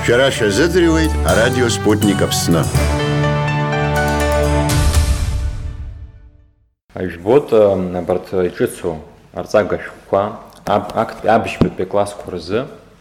Шәара шәазыӡырҩуеит арадио Спутник Аԥсны. Ажәбот абарҭ иҿыцу арҵага шәҟәқәа абжьбатәи классқәа рзы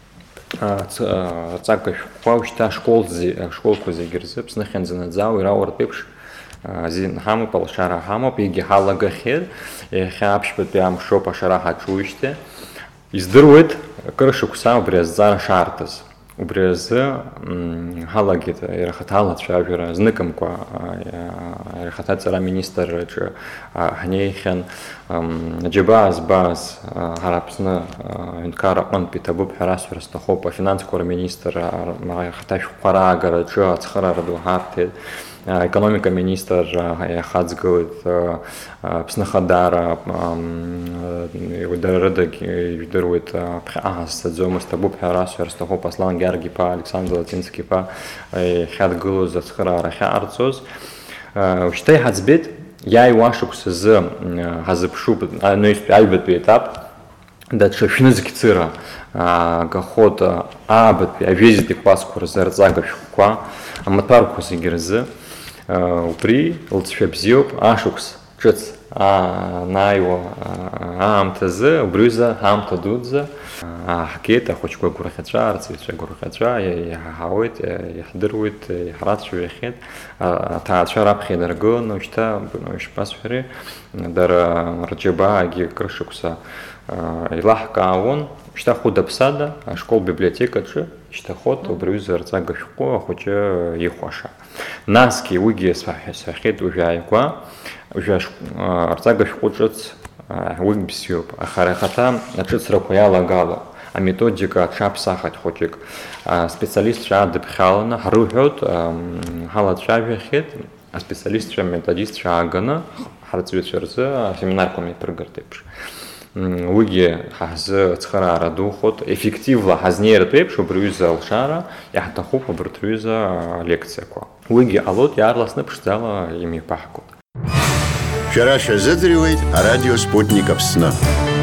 арҵага шәҟәқәа ушьҭа ашколқәа зегьы рзы Аԥсны хьынӡанаӡаа ирауртә еиԥш зин ҳамоуп, алашара ҳамоуп, егьи ҳалагахьеит, иахьа аԥшьбатәи амшоуп ашара ҳаҿуижьҭеи. Издыруеит акыр шықәса убри азҵаара шаартыз. Убри азы ҳалагеит ирахаҭа алацәажәара зныкымкәа ирахаҭа аҵара аминистрраҿы ҳнеихьан аџьабаа збаз ҳара Аԥсны аҳәынҭқарра аҟынтәи иҭабуп ҳәа расҳәара сҭахуп, афинансқәа рминистр ирахаҭа ашәҟәқәа раагараҿы ацхыраара ду ҳарҭеит. Економика министр иахаҵгылеит, Аԥсны Хадара дара рыдагь ижәдыруеит ԥхьаҟа сцаӡомызт, ҭабуп ҳәа расҳәара сҭахуп Аслан Гьаргь-иԥа, Александр Латински-иԥа иахьадгылоз ацхыраара ахьаҟарҵоз. Ушьҭа иҳаӡбеит иааиуа шықәсазы ҳазыԥшуп аҩбатәи етап даҽа шәнызқьцыра гахот аабатәи ажәеизатәи классқәа рзы арҵага шәҟәқәа амаҭәарқәа зегьы рзы убри лҵшәа бзиоуп ашықәс ҿыц анааиуа аамҭазы убриазы ҳаамҭа дуӡӡа ҳгеит ахәыҷқәа агәырӷьаҵәа, арҵаҩцәа агәырӷьаҵәа иаҳауеит, иаҳдыруеит, иҳрацәажәахьеит, аҭаацәа раԥхьа инаргыланы ушьҭа ишԥасҳәари, дара рџьабаагьы акыр шықәса илаҳкаауан, ушьҭа хәыда-ԥсада ашкол библиотекаҿы ишьҭахот убриазы арҵага шәҟәы ахәыҷы ихәаша. Насгьы уигьы сҳәахьеит ужәааигәа, арҵага шәҟәы ҿыц уигь бзиоуп, аха ихаҭа аҿыцрақәа иалагало, аметодика аҽаԥсахит хәыҷык, аспециалистцәа аадыԥхьаланы ҳрыҳәоит, ҳалацәажәахьеит, аспециалистцәа, аметодистцәа ааганы ҳарҵаҩцәа рзы асеминарқәа меиԥыргарҭ еиԥш. Уигьы ҳазы ацхыраара духот, еффективла ҳазнеиртә еиԥш убриазы алшара иаҳҭахуп абарҭ рҩыза алекциақәа. Уигьы ҟалоит иаарласны ԥшӡала имеиԥаҳгоит. Шәара шәазыӡырҩуеит арадио Спутник Аԥсны.